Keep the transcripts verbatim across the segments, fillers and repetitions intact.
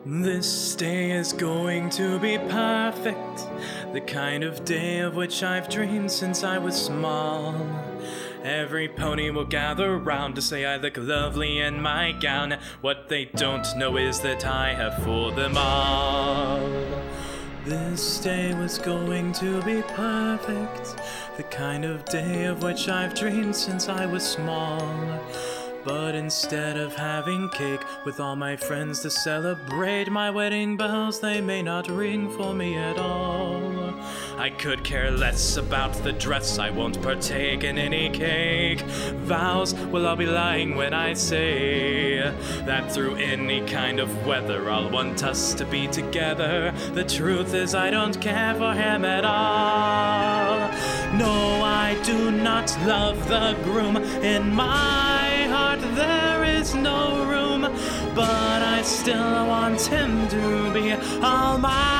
This day is going to be perfect, the kind of day of which I've dreamed since I was small. Every pony will gather round to say I look lovely in my gown. What they don't know is that I have fooled them all. This day was going to be perfect, the kind of day of which I've dreamed since I was small. But instead of having cake with all my friends to celebrate my wedding bells, they may not ring for me at all. I could care less about the dress, I won't partake in any cake. Vows, well, I'll be lying when I say that through any kind of weather I'll want us to be together. The truth is I don't care for him at all. No, I do not love the groom. In my heart there is no room, but I still want him to be all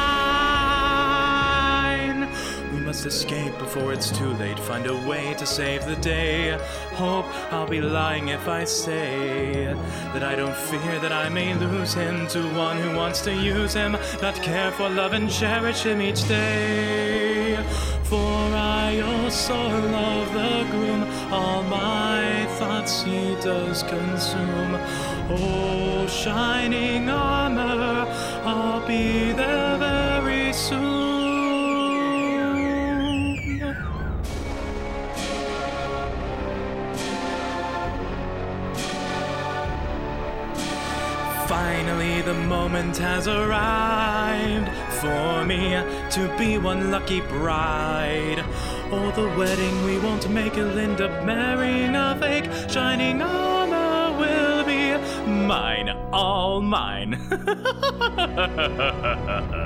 mine. We must escape before it's too late, find a way to save the day. Hope I'll be lying if I say that I don't fear that I may lose him to one who wants to use him, not care for, love and cherish him each day. For I also love the groom, all my thoughts he does consume. Oh, shining armor, I'll be there very soon. Finally the moment has arrived for me to be one lucky bride. Oh, the wedding we won't make, it'll end up marrying a fake. Shining armor will be mine, all mine.